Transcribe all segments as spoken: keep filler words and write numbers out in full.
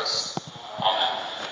us. Amen.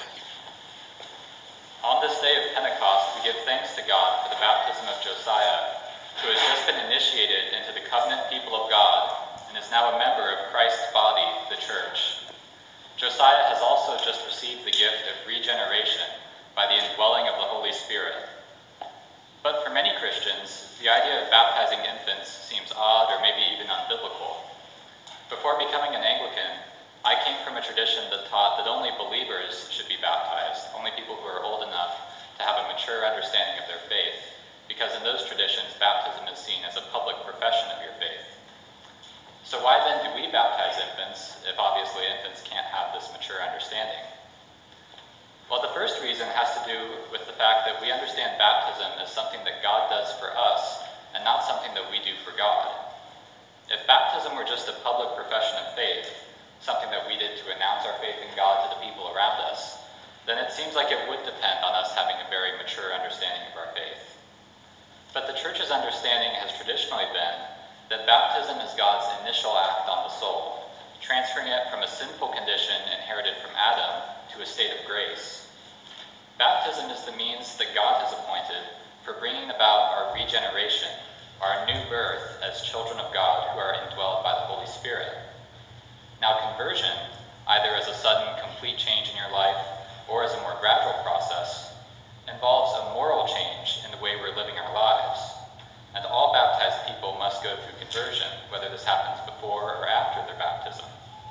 On this day of Pentecost, we give thanks to God for the baptism of Josiah, who has just been initiated into the covenant people of God and is now a member of Christ's body, the church. Josiah has also just received the gift of regeneration by the indwelling of the Holy Spirit. But for many Christians, the idea of baptizing infants seems odd or maybe even unbiblical. Before becoming an Anglican, I came from a tradition that taught that only believers should be baptized, only people who are old enough to have a mature understanding of their faith, because in those traditions, baptism is seen as a public profession of your faith. So why then do we baptize infants, if obviously infants can't have this mature understanding? Well, the first reason has to do with the fact that we understand baptism as something that God does for us, and not something that we do for God. If baptism were just a public profession of faith, something that we did to announce our faith in God to the people around us, then it seems like it would depend on us having a very mature understanding of our faith. But the church's understanding has traditionally been that baptism is God's initial act on the soul, transferring it from a sinful condition inherited from Adam to a state of grace. Baptism is the means that God has appointed for bringing about our regeneration, our new birth as children of God who are indwelled by the Holy Spirit. Now, conversion, either as a sudden, complete change in your life or as a more gradual process, involves a moral change in the way we're living our lives. And all baptized people must go through conversion, whether this happens before or after their baptism.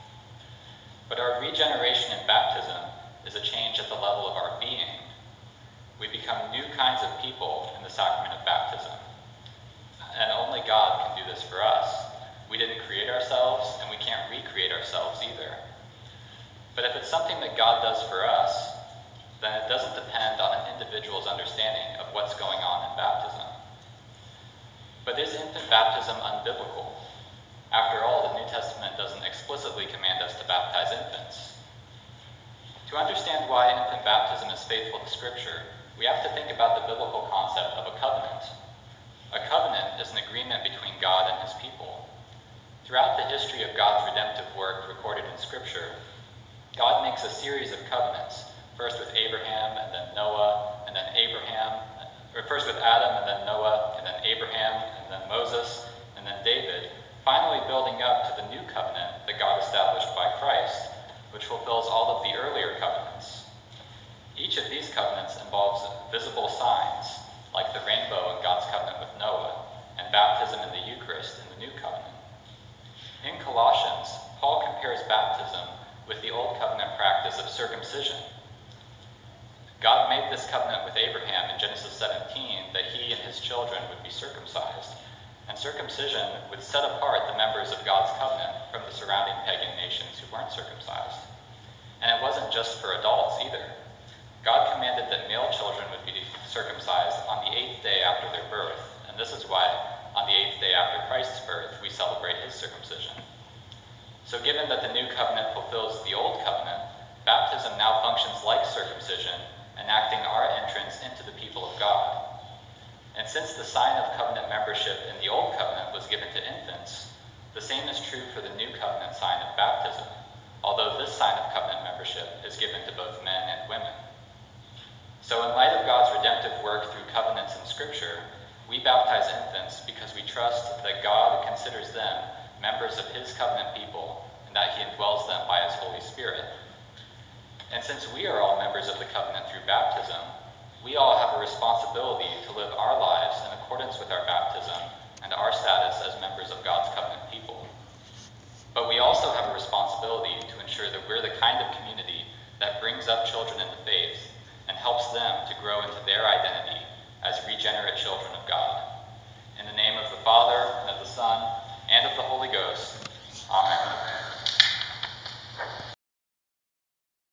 But our regeneration in baptism is a change at the level of our being. We become new kinds of people in the sacrament of baptism. And only God can do this for us. We didn't create ourselves, and we can't recreate ourselves either. But if it's something that God does for us, then it doesn't depend on an individual's understanding of what's going on in baptism. But is infant baptism unbiblical? After all, the New Testament doesn't explicitly command us to baptize infants. To understand why infant baptism is faithful to Scripture, we have to think about the biblical concept of a covenant. A covenant is an agreement between God and his people. Throughout the history of God's redemptive work recorded in Scripture, God makes a series of covenants, first with Abraham, and then Noah, and then Abraham, or first with Adam, and then Noah, and then Abraham, and then Moses, and then David, finally building up to the new covenant that God established by Christ, which fulfills all of the earlier covenants. Each of these covenants involves visible signs, like the rainbow in God's covenant with Noah, and baptism in the Eucharist in the new covenant. In Colossians, Paul compares baptism with the Old Covenant practice of circumcision. God made this covenant with Abraham in Genesis seventeen that he and his children would be circumcised, and circumcision would set apart the members of God's covenant from the surrounding pagan nations who weren't circumcised. And it wasn't just for adults either. God commanded that male children would be circumcised on the eighth day after their birth, and this is why on the eighth day after Christ's birth, we celebrate his circumcision. So given that the new covenant fulfills the old covenant, baptism now functions like circumcision, enacting our entrance into the people of God. And since the sign of covenant membership in the old covenant was given to infants, the same is true for the new covenant sign of baptism, although this sign of covenant membership is given to both men and women. So in light of God's redemptive work through covenants in Scripture, we baptize infants because we trust that God considers them members of his covenant people and that he indwells them by his Holy Spirit. And since we are all members of the covenant through baptism, we all have a responsibility to live our lives in accordance with our baptism and our status as members of God's covenant people. But we also have a responsibility to ensure that we're the kind of community that brings up children into faith and helps them to grow into their identity as regenerate children of God.